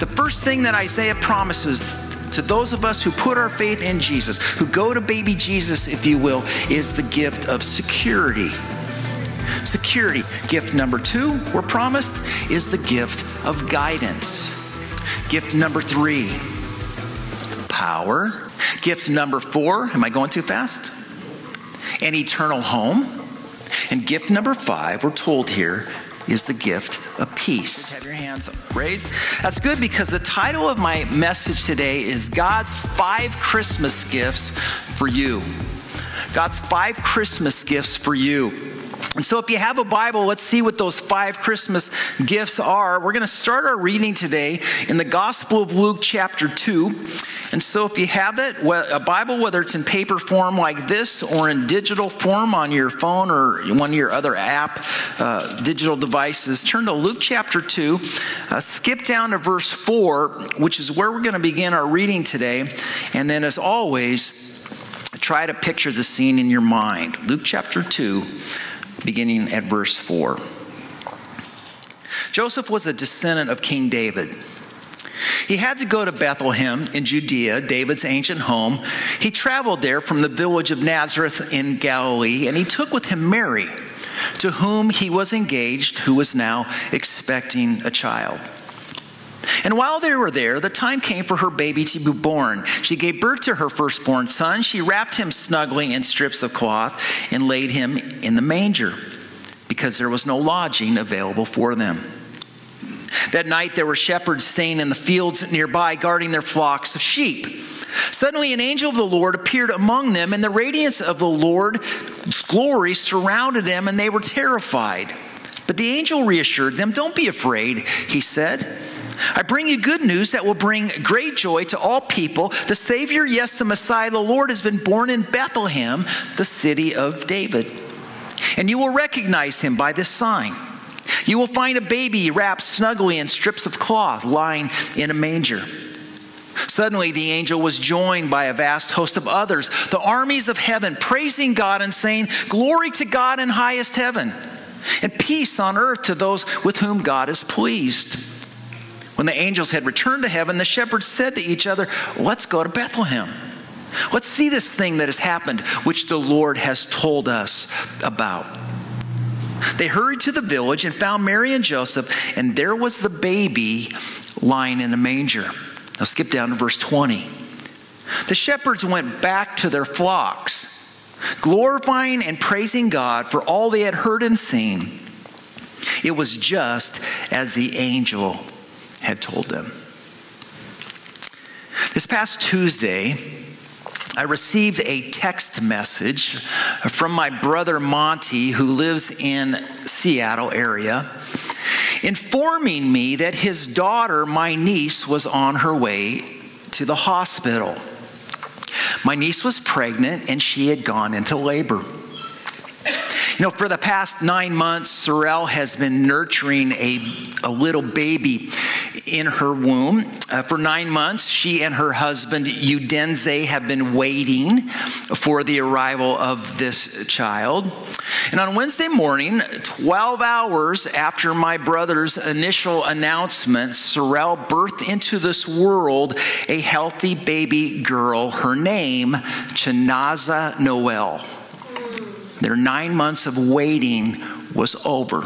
The first thing that Isaiah promises to those of us who put our faith in Jesus, who go to baby Jesus, if you will, is the gift of security. Security. Gift number 2, we're promised, is the gift of guidance. Gift number 3, power. Gift number 4, am I going too fast? An eternal home. And gift number 5, we're told here, is the gift of peace. Have your hands raised. That's good, because the title of my message today is God's 5 Christmas Gifts for You. God's 5 Christmas gifts for you. And so if you have a Bible, let's see what those 5 Christmas gifts are. We're going to start our reading today in the Gospel of Luke chapter 2. And so if you have it, a Bible, whether it's in paper form like this or in digital form on your phone or one of your other digital devices, turn to Luke chapter 2, skip down to verse 4, which is where we're going to begin our reading today. And then as always, try to picture the scene in your mind. Luke chapter 2, beginning at verse 4. Joseph was a descendant of King David. He had to go to Bethlehem in Judea, David's ancient home. He traveled there from the village of Nazareth in Galilee, and he took with him Mary, to whom he was engaged, who was now expecting a child. And while they were there, the time came for her baby to be born. She gave birth to her firstborn son. She wrapped him snugly in strips of cloth and laid him in the manger, because there was no lodging available for them. That night there were shepherds staying in the fields nearby, guarding their flocks of sheep. Suddenly an angel of the Lord appeared among them, and the radiance of the Lord's glory surrounded them, and they were terrified. But the angel reassured them. "Don't be afraid," he said. "I bring you good news that will bring great joy to all people. The Savior, yes, the Messiah, the Lord, has been born in Bethlehem, the city of David. And you will recognize him by this sign. You will find a baby wrapped snugly in strips of cloth, lying in a manger." Suddenly the angel was joined by a vast host of others, the armies of heaven, praising God and saying, "Glory to God in highest heaven, and peace on earth to those with whom God is pleased." When the angels had returned to heaven, the shepherds said to each other, "Let's go to Bethlehem. Let's see this thing that has happened, which the Lord has told us about." They hurried to the village and found Mary and Joseph, and there was the baby lying in a manger. Now skip down to verse 20. The shepherds went back to their flocks, glorifying and praising God for all they had heard and seen. It was just as the angel had told them. This past Tuesday, I received a text message from my brother Monty, who lives in Seattle area, informing me that his daughter, my niece, was on her way to the hospital. My niece was pregnant and she had gone into labor. You know, for the past 9 months, Sorrel has been nurturing a little baby in her womb. For 9 months, she and her husband, Udenze, have been waiting for the arrival of this child. And on Wednesday morning, 12 hours after my brother's initial announcement, Sorrel birthed into this world a healthy baby girl. Her name, Chinaza Noel. Their 9 months of waiting was over.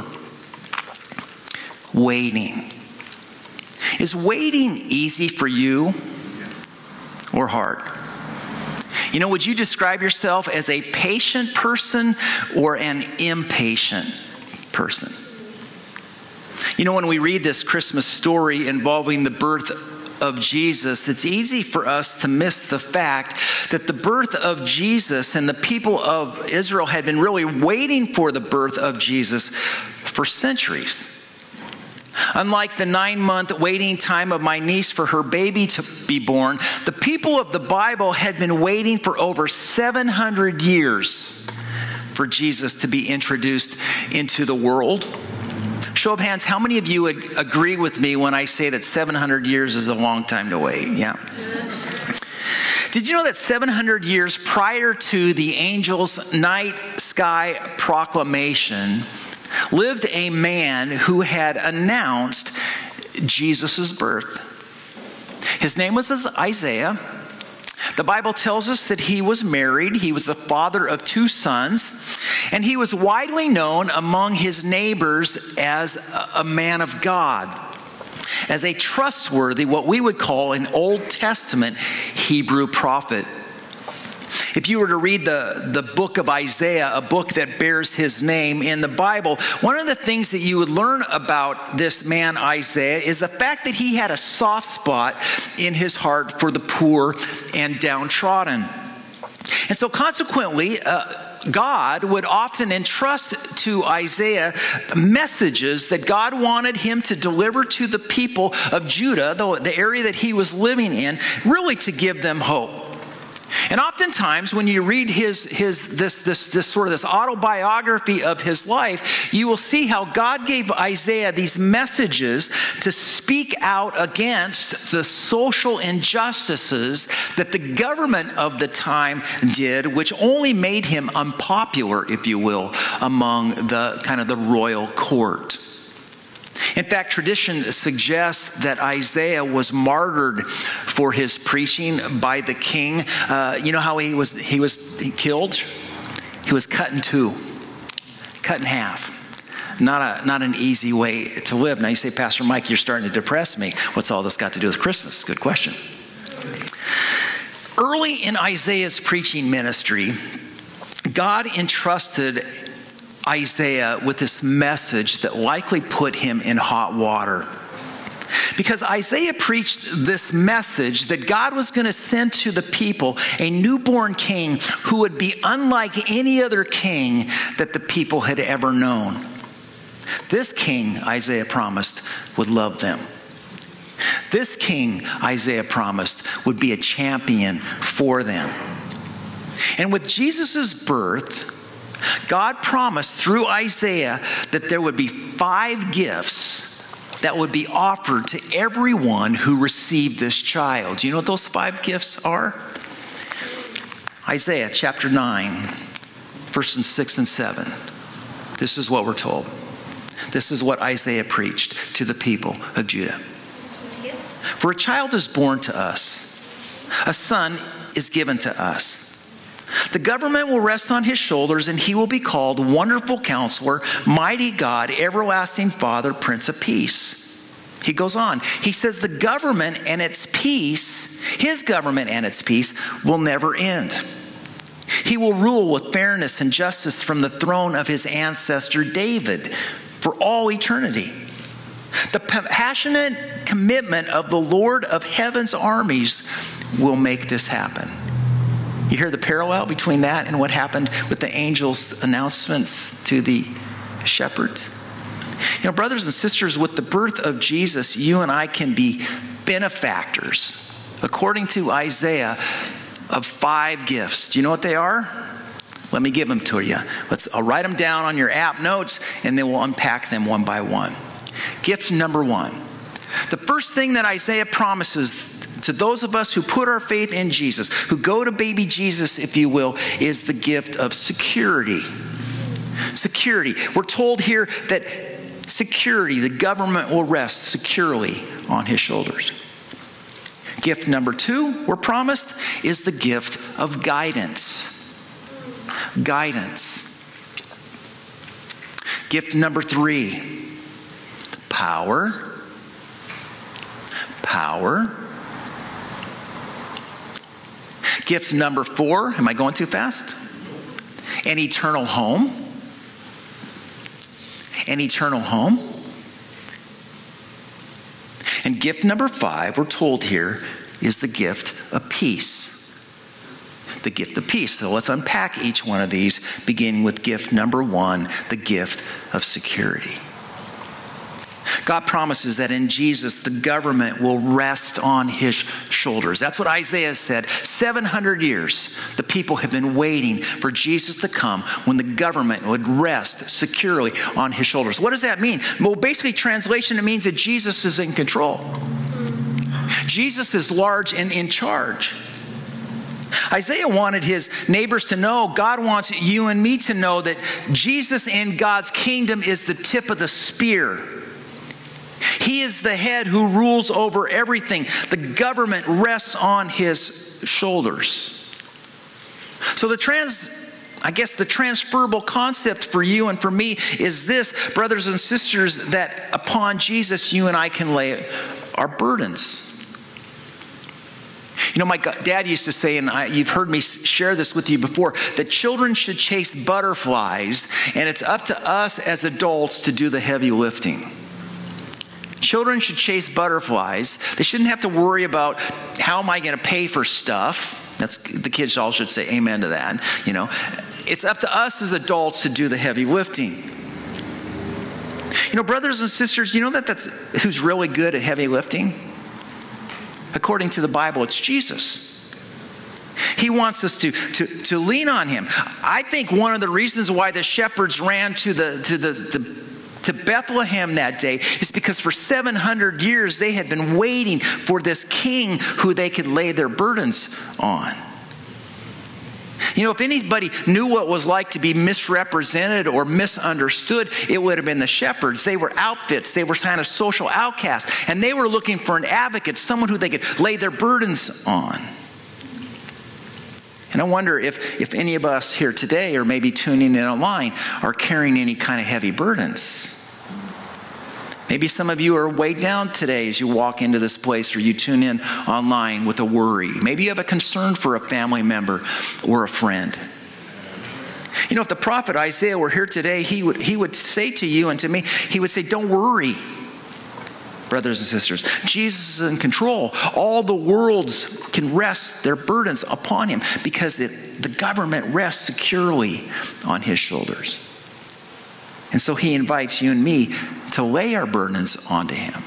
Waiting. Is waiting easy for you or hard? You know, would you describe yourself as a patient person or an impatient person? You know, when we read this Christmas story involving the birth of Jesus, it's easy for us to miss the fact that the birth of Jesus and the people of Israel had been really waiting for the birth of Jesus for centuries. Unlike the 9-month waiting time of my niece for her baby to be born, the people of the Bible had been waiting for over 700 years for Jesus to be introduced into the world. Show of hands, how many of you would agree with me when I say that 700 years is a long time to wait? Yeah. Did you know that 700 years prior to the angel's night sky proclamation lived a man who had announced Jesus' birth? His name was Isaiah. The Bible tells us that he was married. He was the father of 2 sons, and he was widely known among his neighbors as a man of God, as a trustworthy, what we would call an Old Testament Hebrew prophet. If you were to read the book of Isaiah, a book that bears his name in the Bible, one of the things that you would learn about this man Isaiah is the fact that he had a soft spot in his heart for the poor and downtrodden. And so consequently, God would often entrust to Isaiah messages that God wanted him to deliver to the people of Judah, the area that he was living in, really to give them hope. And oftentimes, when you read this autobiography of his life, you will see how God gave Isaiah these messages to speak out against the social injustices that the government of the time did, which only made him unpopular, if you will, among the kind of the royal court. In fact, tradition suggests that Isaiah was martyred for his preaching by the king. You know how he was killed? He was cut in 2, cut in half. Not an easy way to live. Now you say, Pastor Mike, you're starting to depress me. What's all this got to do with Christmas? Good question. Early in Isaiah's preaching ministry, God entrusted Isaiah with this message that likely put him in hot water. Because Isaiah preached this message that God was going to send to the people a newborn king who would be unlike any other king that the people had ever known. This king, Isaiah promised, would love them. This king, Isaiah promised, would be a champion for them. And with Jesus' birth, God promised through Isaiah that there would be 5 gifts that would be offered to everyone who received this child. Do you know what those 5 gifts are? Isaiah chapter 9, verses 6 and 7. This is what we're told. This is what Isaiah preached to the people of Judah. For a child is born to us, a son is given to us. The government will rest on his shoulders, and he will be called Wonderful Counselor, Mighty God, Everlasting Father, Prince of Peace. He goes on. He says the government and its peace, his government and its peace, will never end. He will rule with fairness and justice from the throne of his ancestor David for all eternity. The passionate commitment of the Lord of heaven's armies will make this happen. You hear the parallel between that and what happened with the angel's announcements to the shepherds? You know, brothers and sisters, with the birth of Jesus, you and I can be benefactors, according to Isaiah, of 5 gifts. Do you know what they are? Let me give them to you. I'll write them down on your app notes, and then we'll unpack them one by one. Gift number 1. The first thing that Isaiah promises to those of us who put our faith in Jesus, who go to baby Jesus, if you will, is the gift of security. Security. We're told here that security, the government will rest securely on his shoulders. Gift number 2, we're promised, is the gift of guidance. Guidance. Gift number 3, power. Power. Gift number 4, am I going too fast? An eternal home. An eternal home. And gift number 5, we're told here, is the gift of peace. The gift of peace. So let's unpack each one of these, beginning with gift number 1, the gift of security. God promises that in Jesus, the government will rest on his shoulders. That's what Isaiah said. 700 years, the people have been waiting for Jesus to come when the government would rest securely on his shoulders. What does that mean? Well, basically, translation, it means that Jesus is in control. Jesus is large and in charge. Isaiah wanted his neighbors to know, God wants you and me to know that Jesus in God's kingdom is the tip of the spear. He is the head who rules over everything. The government rests on his shoulders. So the transferable concept for you and for me is this, brothers and sisters, that upon Jesus you and I can lay our burdens. You know, my dad used to say, and you've heard me share this with you before, that children should chase butterflies, and it's up to us as adults to do the heavy lifting. Children should chase butterflies. They shouldn't have to worry about how am I going to pay for stuff. The kids all should say amen to that. You know, it's up to us as adults to do the heavy lifting. You know, brothers and sisters, you know that's who's really good at heavy lifting? According to the Bible, it's Jesus. He wants us to lean on him. I think one of the reasons why the shepherds ran to Bethlehem that day is because for 700 years they had been waiting for this king who they could lay their burdens on. You know, if anybody knew what it was like to be misrepresented or misunderstood, it would have been the shepherds. They were outfits. They were kind of social outcasts. And they were looking for an advocate, someone who they could lay their burdens on. And I wonder if any of us here today, or maybe tuning in online, are carrying any kind of heavy burdens. Maybe some of you are weighed down today as you walk into this place, or you tune in online with a worry. Maybe you have a concern for a family member or a friend. You know, if the prophet Isaiah were here today, he would say to you and to me, he would say, don't worry, brothers and sisters. Jesus is in control. All the worlds can rest their burdens upon him because the government rests securely on his shoulders. And so he invites you and me to lay our burdens onto him.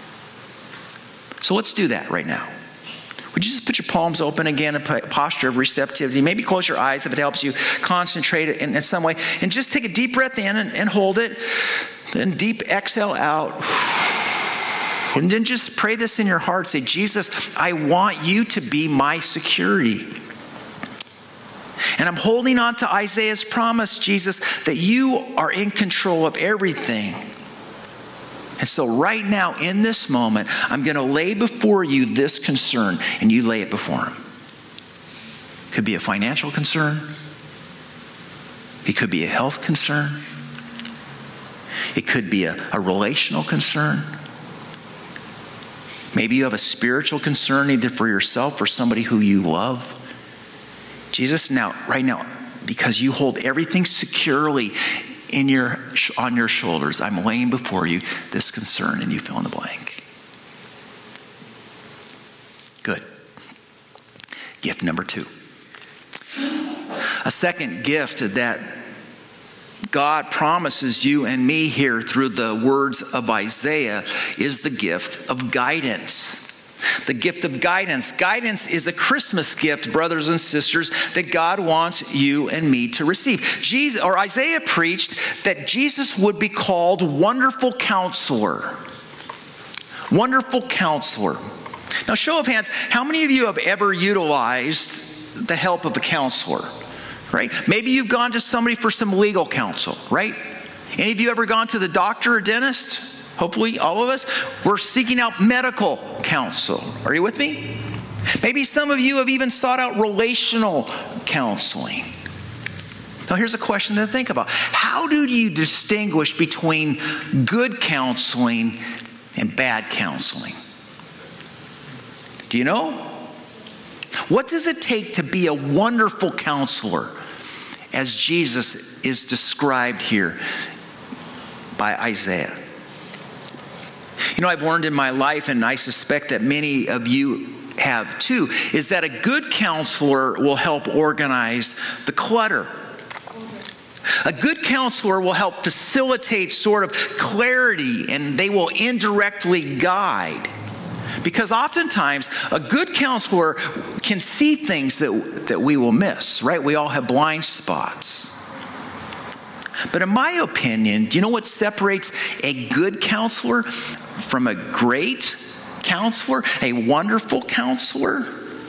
So let's do that right now. Would you just put your palms open again, a posture of receptivity? Maybe close your eyes if it helps you concentrate in some way. And just take a deep breath in and hold it. Then deep exhale out. And then just pray this in your heart. Say, Jesus, I want you to be my security. And I'm holding on to Isaiah's promise, Jesus, that you are in control of everything. And so right now, in this moment, I'm going to lay before you this concern, and you lay it before him. It could be a financial concern. It could be a health concern. It could be a relational concern. Maybe you have a spiritual concern either for yourself or somebody who you love. Jesus, right now, because you hold everything securely on your shoulders, I'm laying before you this concern, and you fill in the blank. Good. Gift number 2. A second gift that God promises you and me here through the words of Isaiah is the gift of guidance. The gift of guidance. Guidance is a Christmas gift, brothers and sisters, that God wants you and me to receive. Isaiah preached that Jesus would be called Wonderful Counselor. Wonderful Counselor. Now, show of hands, how many of you have ever utilized the help of a counselor? Right? Maybe you've gone to somebody for some legal counsel, right? Any of you ever gone to the doctor or dentist? Hopefully all of us. We're seeking out medical counsel. Are you with me? Maybe some of you have even sought out relational counseling. Now here's a question to think about. How do you distinguish between good counseling and bad counseling? Do you know? What does it take to be a wonderful counselor, as Jesus is described here by Isaiah? You know, I've learned in my life, and I suspect that many of you have too, is that a good counselor will help organize the clutter. A good counselor will help facilitate sort of clarity, and they will indirectly guide. Because oftentimes, a good counselor can see things that we will miss, right? We all have blind spots. But in my opinion, do you know what separates a good counselor from a great counselor, a wonderful counselor?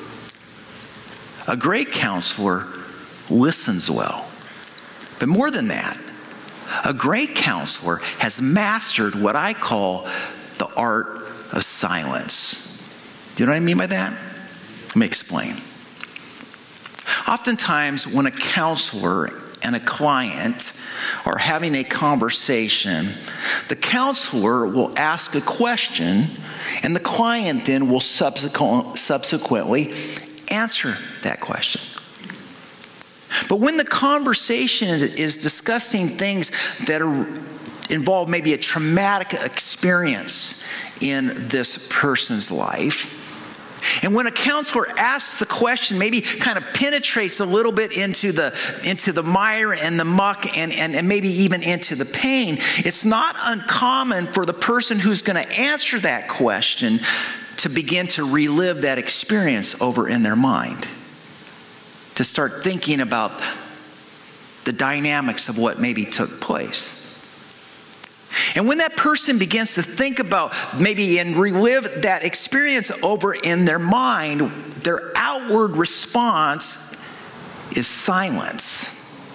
A great counselor listens well. But more than that, a great counselor has mastered what I call the art of silence. Do you know what I mean by that? Let me explain. Oftentimes, when a counselor and a client are having a conversation, the counselor will ask a question, and the client then will subsequently answer that question. But when the conversation is discussing things that involve maybe a traumatic experience in this person's life, and when a counselor asks the question, maybe kind of penetrates a little bit into the mire and the muck and maybe even into the pain, it's not uncommon for the person who's going to answer that question to begin to relive that experience over in their mind, to start thinking about the dynamics of what maybe took place. And when that person begins to think about maybe and relive that experience over in their mind, their outward response is silence.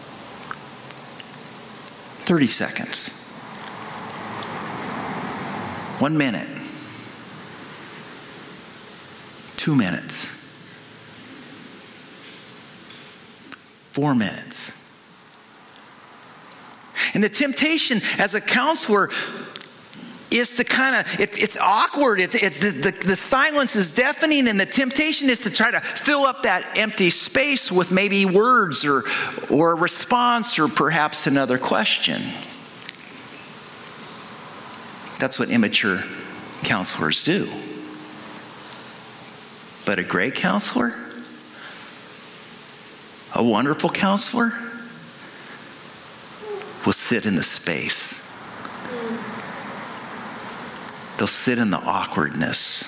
30 seconds. 1 minute. 2 minutes. 4 minutes. And the temptation as a counselor is to kind of, it's awkward, the silence is deafening, and the temptation is to try to fill up that empty space with maybe words or a response or perhaps another question. That's what immature counselors do. But a great counselor, a wonderful counselor, will sit in the space. They'll sit in the awkwardness.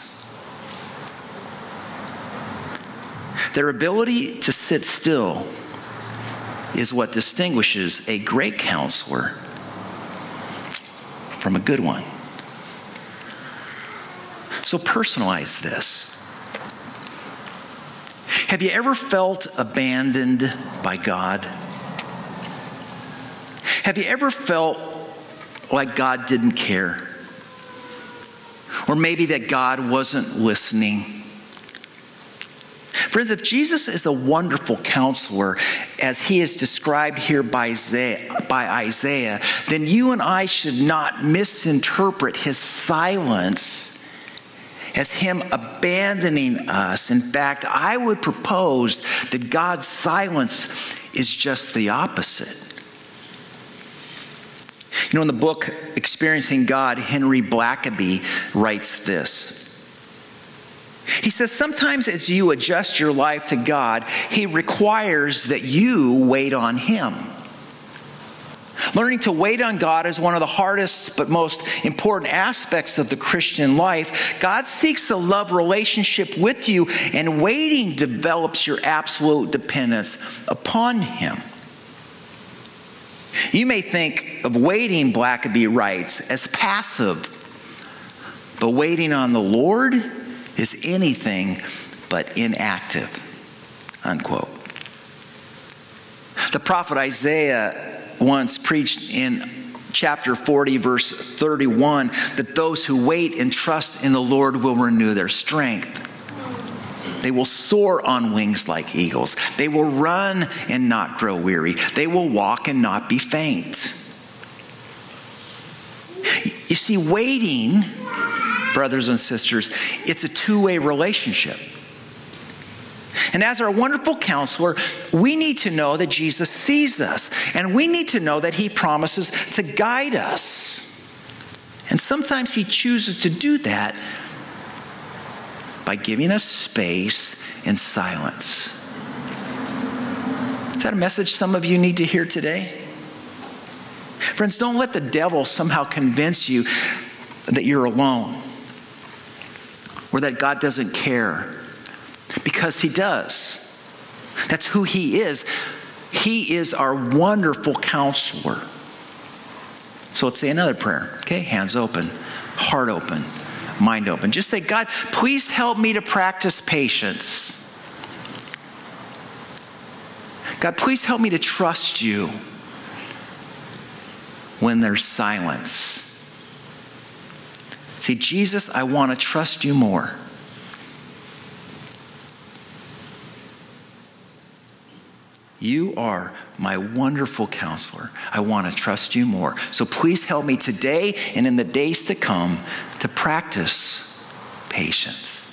Their ability to sit still is what distinguishes a great counselor from a good one. So personalize this. Have you ever felt abandoned by God? Have you ever felt like God didn't care? Or maybe that God wasn't listening? Friends, if Jesus is a wonderful counselor, as he is described here by Isaiah, then you and I should not misinterpret his silence as him abandoning us. In fact, I would propose that God's silence is just the opposite. You know, in the book Experiencing God, Henry Blackaby writes this. He says, sometimes as you adjust your life to God, he requires that you wait on him. Learning to wait on God is one of the hardest but most important aspects of the Christian life. God seeks a love relationship with you, and waiting develops your absolute dependence upon him. You may think of waiting, Blackaby writes, as passive, but waiting on the Lord is anything but inactive, unquote. The prophet Isaiah once preached in chapter 40, verse 31, that those who wait and trust in the Lord will renew their strength. They will soar on wings like eagles. They will run and not grow weary. They will walk and not be faint. You see, waiting, brothers and sisters, it's a two-way relationship. And as our wonderful counselor, we need to know that Jesus sees us. And we need to know that he promises to guide us. And sometimes he chooses to do that by giving us space and silence. Is that a message some of you need to hear today? Friends, don't let the devil somehow convince you that you're alone or that God doesn't care, because he does. That's who he is. He is our wonderful counselor. So let's say another prayer. Okay, hands open, heart open, mind open. Just say, God, please help me to practice patience. God, please help me to trust you when there's silence. Say, Jesus, I want to trust you more. You are my wonderful counselor. I want to trust you more. So please help me today and in the days to come to practice patience.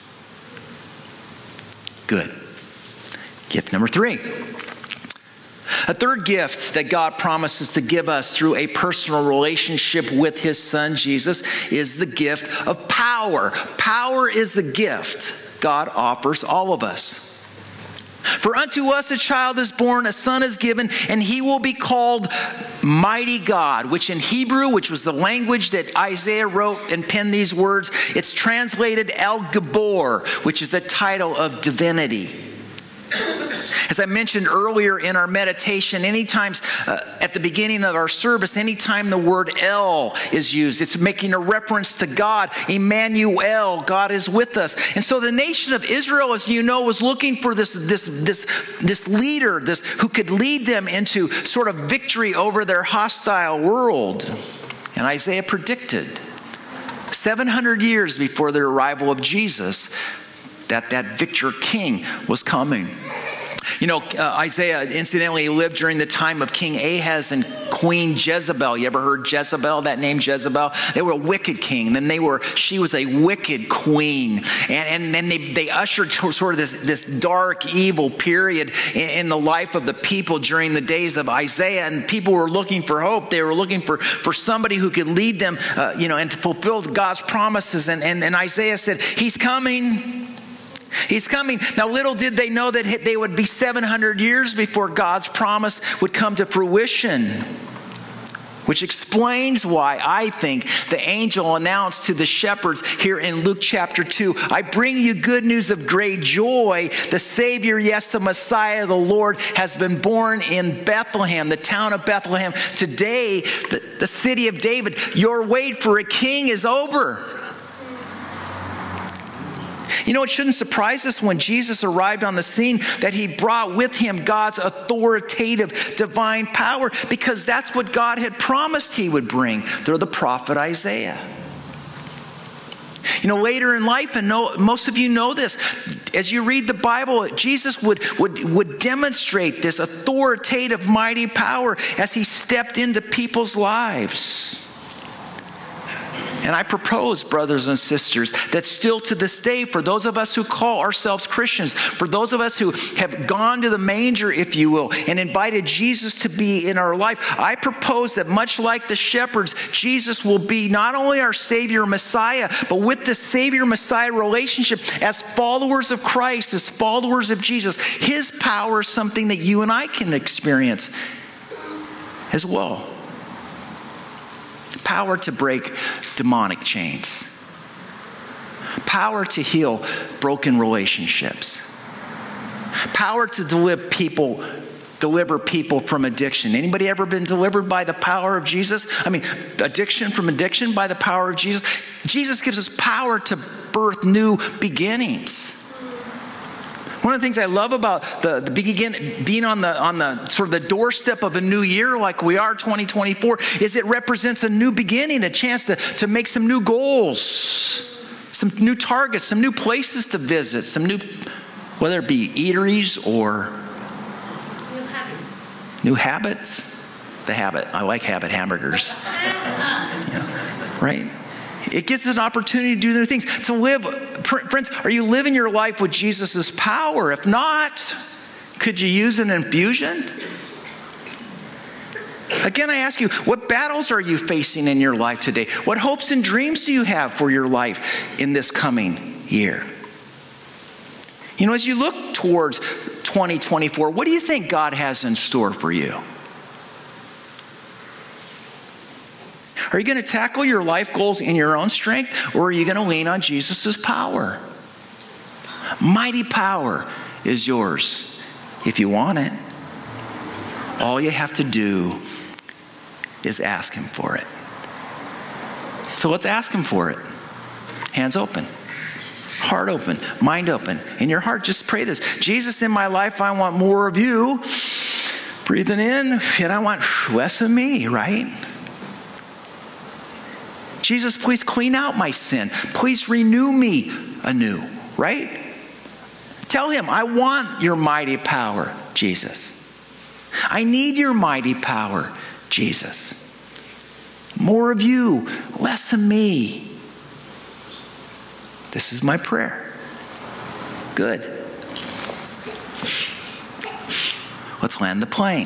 Good. Gift number 3. A third gift that God promises to give us through a personal relationship with his son Jesus is the gift of power. Power is the gift God offers all of us. For unto us a child is born, a son is given, and he will be called Mighty God, which in Hebrew, which was the language that Isaiah wrote and penned these words, it's translated El Gabor, which is the title of divinity. As I mentioned earlier in our meditation, anytime at the beginning of our service, anytime the word El is used, it's making a reference to God. Emmanuel, God is with us. And so the nation of Israel, as you know, was looking for this leader, who could lead them into sort of victory over their hostile world. And Isaiah predicted 700 years before the arrival of Jesus that victor king was coming. You know, Isaiah incidentally lived during the time of King Ahaz and Queen Jezebel. You ever heard Jezebel, that name Jezebel? They were a wicked king. Then she was a wicked queen. And then they ushered sort of this dark, evil period in the life of the people during the days of Isaiah. And people were looking for hope. They were looking for somebody who could lead them, and to fulfill God's promises. And Isaiah said, he's coming. He's coming. Now, little did they know that they would be 700 years before God's promise would come to fruition. Which explains why I think the angel announced to the shepherds here in Luke chapter 2, I bring you good news of great joy. The Savior, yes, the Messiah, the Lord, has been born in Bethlehem, the town of Bethlehem. Today, the city of David, your wait for a king is over. You know, it shouldn't surprise us when Jesus arrived on the scene that he brought with him God's authoritative divine power, because that's what God had promised he would bring through the prophet Isaiah. You know, later in life, and most of you know this, as you read the Bible, Jesus would demonstrate this authoritative, mighty power as he stepped into people's lives. And I propose, brothers and sisters, that still to this day, for those of us who call ourselves Christians, for those of us who have gone to the manger, if you will, and invited Jesus to be in our life, I propose that much like the shepherds, Jesus will be not only our Savior Messiah, but with the Savior-Messiah relationship, as followers of Christ, as followers of Jesus, his power is something that you and I can experience as well. Power to break demonic chains. Power to heal broken relationships. Power to deliver people from addiction. Anybody ever been delivered by the power of Jesus? I mean, addiction from addiction by the power of Jesus. Jesus gives us power to birth new beginnings. One of the things I love about being on the sort of the doorstep of a new year like we are, 2024, is it represents a new beginning, a chance to make some new goals, some new targets, some new places to visit, some new, whether it be eateries or new habits. The habit. I like habit hamburgers. Yeah, right? It gives us an opportunity to do new things, to live. Friends, are you living your life with Jesus' power? If not, could you use an infusion? Again, I ask you, what battles are you facing in your life today? What hopes and dreams do you have for your life in this coming year? You know, as you look towards 2024, what do you think God has in store for you? Are you going to tackle your life goals in your own strength, or are you going to lean on Jesus' power? Mighty power is yours if you want it. All you have to do is ask him for it. So let's ask him for it. Hands open, heart open, mind open. In your heart, just pray this. Jesus, in my life, I want more of you. Breathing in, and I want less of me, right? Jesus, please clean out my sin. Please renew me anew, right? Tell him, I want your mighty power, Jesus. I need your mighty power, Jesus. More of you, less of me. This is my prayer. Good. Let's land the plane.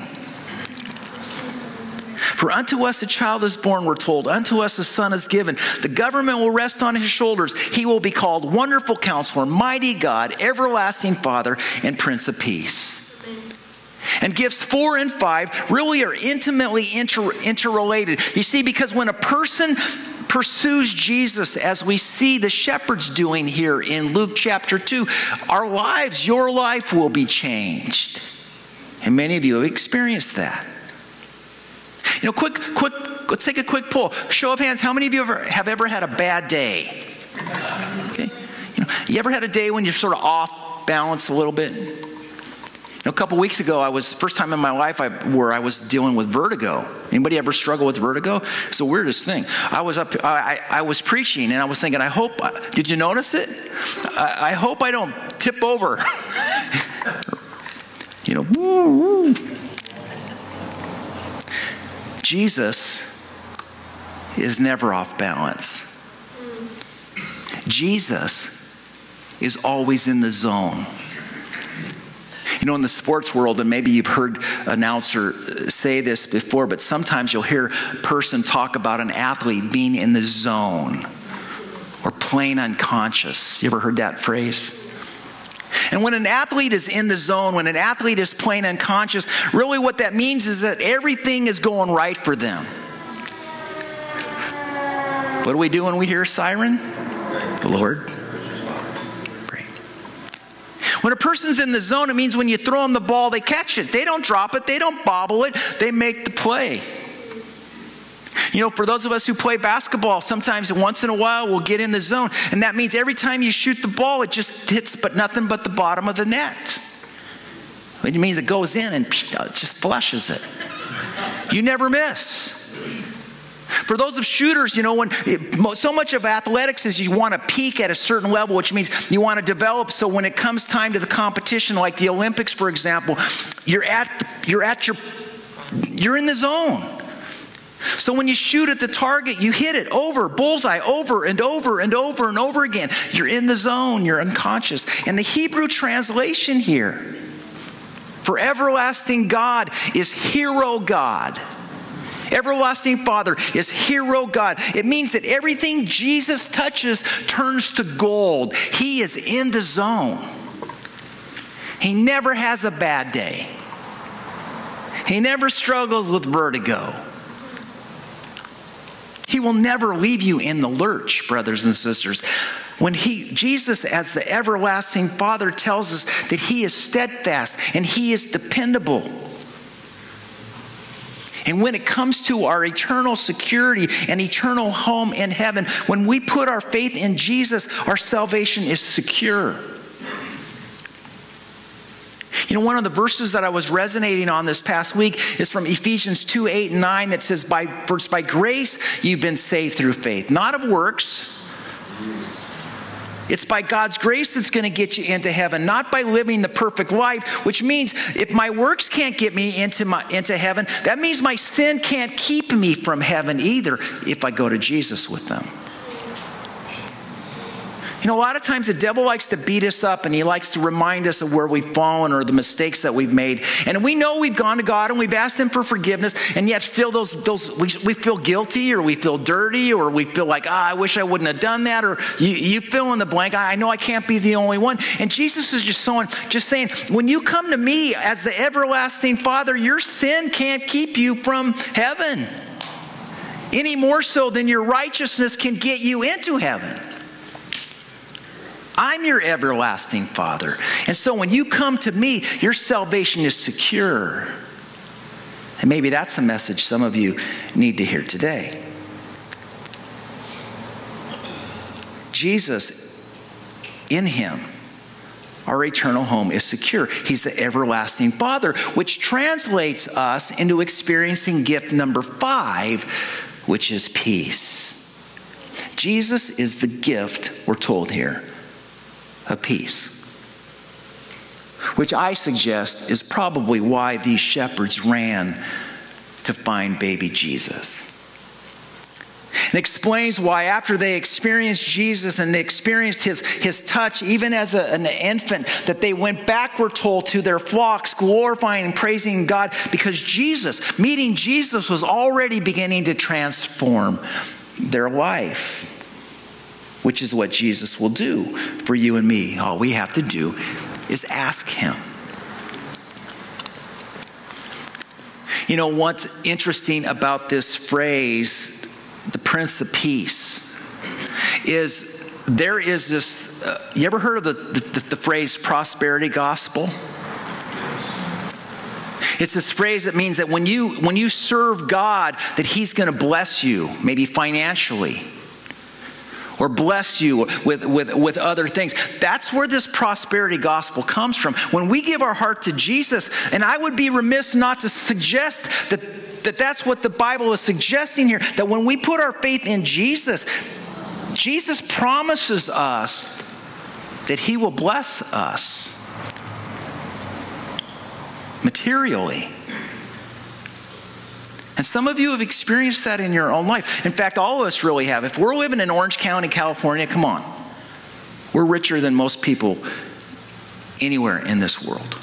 For unto us a child is born, we're told. Unto us a son is given. The government will rest on his shoulders. He will be called Wonderful Counselor, Mighty God, Everlasting Father, and Prince of Peace. And gifts 4 and 5 really are intimately interrelated. You see, because when a person pursues Jesus, as we see the shepherds doing here in Luke chapter 2, our lives, your life will be changed. And many of you have experienced that. You know, let's take a quick poll. Show of hands, how many of you have ever had a bad day? Okay. You ever had a day when you're sort of off balance a little bit? A couple weeks ago, first time in my life where I was dealing with vertigo. Anybody ever struggle with vertigo? It's the weirdest thing. I was preaching and I was thinking, did you notice it? I hope I don't tip over. Jesus is never off balance. Jesus is always in the zone. In the sports world, and maybe you've heard an announcer say this before, but sometimes you'll hear a person talk about an athlete being in the zone or playing unconscious. You ever heard that phrase? And when an athlete is in the zone, when an athlete is playing unconscious, really what that means is that everything is going right for them. What do we do when we hear a siren? The Lord. When a person's in the zone, it means when you throw them the ball, they catch it. They don't drop it. They don't bobble it. They make the play. For those of us who play basketball, sometimes once in a while we'll get in the zone. And that means every time you shoot the ball, it just hits nothing but the bottom of the net. It means it goes in and it just flushes it. You never miss. For those of shooters, so much of athletics is you want to peak at a certain level, which means you want to develop so when it comes time to the competition, like the Olympics, for example, you're in the zone. So when you shoot at the target, you hit it bullseye, over and over and over and over again. You're in the zone, you're unconscious. And the Hebrew translation here for everlasting God is hero God. Everlasting Father is hero God. It means that everything Jesus touches turns to gold. He is in the zone. He never has a bad day. He never struggles with vertigo. He will never leave you in the lurch, brothers and sisters. When Jesus, as the everlasting Father, tells us that he is steadfast and he is dependable. And when it comes to our eternal security and eternal home in heaven, when we put our faith in Jesus, our salvation is secure. One of the verses that I was resonating on this past week is from Ephesians 2:8-9 that says, "For it's by grace you've been saved through faith, not of works." It's by God's grace that's going to get you into heaven, not by living the perfect life, which means if my works can't get me into heaven, that means my sin can't keep me from heaven either if I go to Jesus with them. A lot of times the devil likes to beat us up and he likes to remind us of where we've fallen or the mistakes that we've made. And we know we've gone to God and we've asked him for forgiveness, and yet still we feel guilty or we feel dirty or we feel like, I wish I wouldn't have done that, or you fill in the blank. I know I can't be the only one. And Jesus is just saying, when you come to me as the everlasting Father, your sin can't keep you from heaven any more so than your righteousness can get you into heaven. I'm your everlasting Father. And so when you come to me, your salvation is secure. And maybe that's a message some of you need to hear today. Jesus, in him, our eternal home is secure. He's the everlasting Father, which translates us into experiencing gift number 5, which is peace. Jesus is the gift, we're told here, of peace. Which I suggest is probably why these shepherds ran to find baby Jesus. It explains why after they experienced Jesus and they experienced his touch, even as an infant, that they went back, we're told, to their flocks, glorifying and praising God, because meeting Jesus was already beginning to transform their life, which is what Jesus will do for you and me. All we have to do is ask him. You know, what's interesting about this phrase, the Prince of Peace, is there is this, you ever heard of the phrase prosperity gospel? It's this phrase that means that when you serve God, that he's going to bless you, maybe financially, or bless you with other things. That's where this prosperity gospel comes from. When we give our heart to Jesus, and I would be remiss not to suggest that that's what the Bible is suggesting here, that when we put our faith in Jesus, Jesus promises us that he will bless us materially. And some of you have experienced that in your own life. In fact, all of us really have. If we're living in Orange County, California, come on. We're richer than most people anywhere in this world.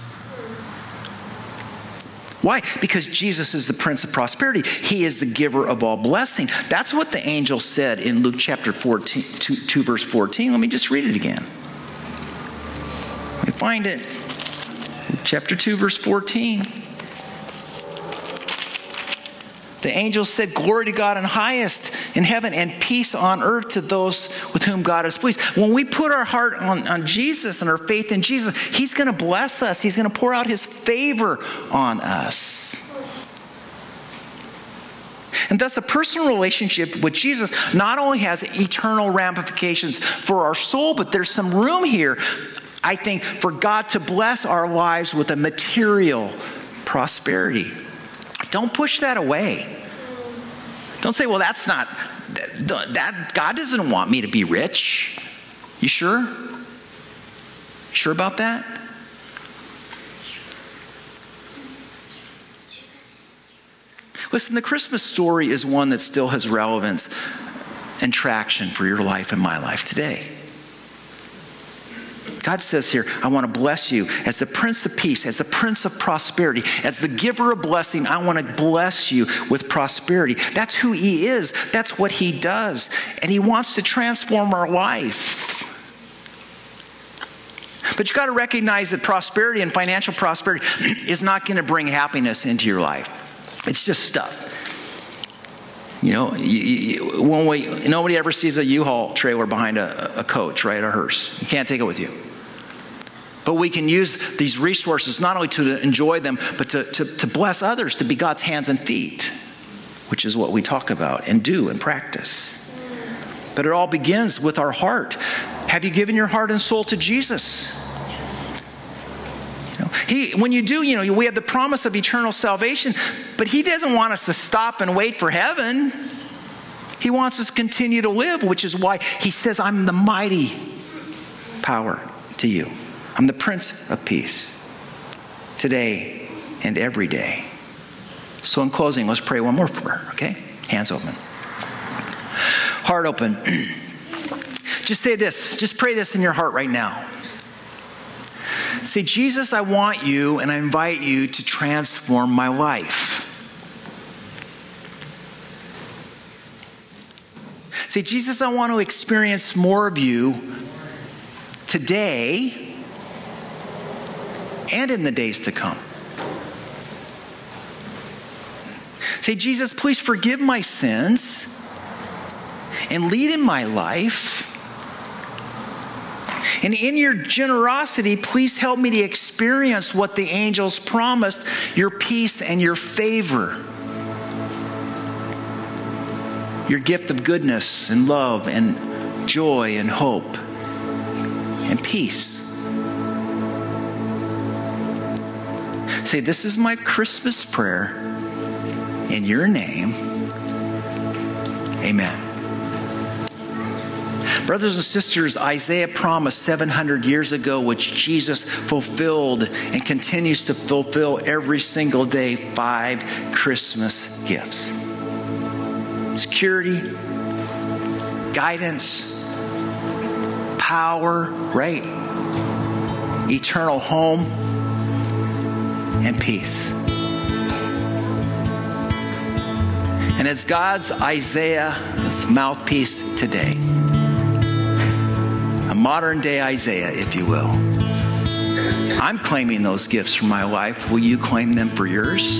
Why? Because Jesus is the Prince of Prosperity. He is the giver of all blessing. That's what the angel said in Luke chapter 14, 2 verse 14. Let me just read it again. Let me find it. Chapter 2 verse 14. The angel said, "Glory to God in highest in heaven, and peace on earth to those with whom God is pleased." When we put our heart on Jesus and our faith in Jesus, he's going to bless us. He's going to pour out his favor on us. And thus, a personal relationship with Jesus not only has eternal ramifications for our soul, but there's some room here, I think, for God to bless our lives with a material prosperity. Don't push that away. Don't say, well, that's not, that God doesn't want me to be rich. You sure? Sure about that? Listen, the Christmas story is one that still has relevance and traction for your life and my life today. God says here, I want to bless you as the Prince of Peace, as the Prince of Prosperity, as the giver of blessing. I want to bless you with prosperity. That's who he is. That's what he does. And he wants to transform our life. But you've got to recognize that prosperity and financial prosperity is not going to bring happiness into your life. It's just stuff. You know, nobody ever sees a U-Haul trailer behind a coach, right? A hearse. You can't take it with you. But we can use these resources not only to enjoy them, but to bless others, to be God's hands and feet, which is what we talk about and do and practice. But it all begins with our heart. Have you given your heart and soul to Jesus? When you do, we have the promise of eternal salvation, but he doesn't want us to stop and wait for heaven. He wants us to continue to live, which is why he says, I'm the mighty power to you. I'm the Prince of Peace today and every day. So in closing, let's pray one more prayer, okay? Hands open. Heart open. Just say this. Just pray this in your heart right now. Say, Jesus, I want you and I invite you to transform my life. Say, Jesus, I want to experience more of you today and in the days to come. Say, Jesus, please forgive my sins and lead in my life. And in your generosity, please help me to experience what the angels promised, your peace and your favor. Your gift of goodness and love and joy and hope and peace. Say, this is my Christmas prayer in your name. Amen. Brothers and sisters, Isaiah promised 700 years ago, which Jesus fulfilled and continues to fulfill every single day, 5 Christmas gifts. Security, guidance, power, right? Eternal home, and peace. And as God's Isaiah's mouthpiece today, a modern day Isaiah, if you will, I'm claiming those gifts for my life. Will you claim them for yours?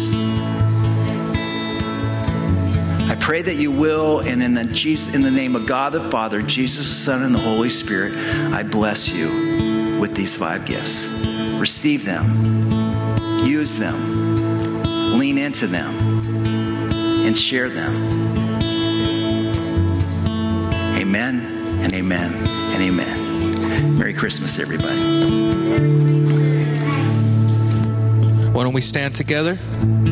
I pray that you will, and in the name of God the Father, Jesus the Son, and the Holy Spirit, I bless you with these 5 gifts. Receive them, use them, lean into them, and share them. Amen and amen and amen. Merry Christmas, everybody. Why don't we stand together?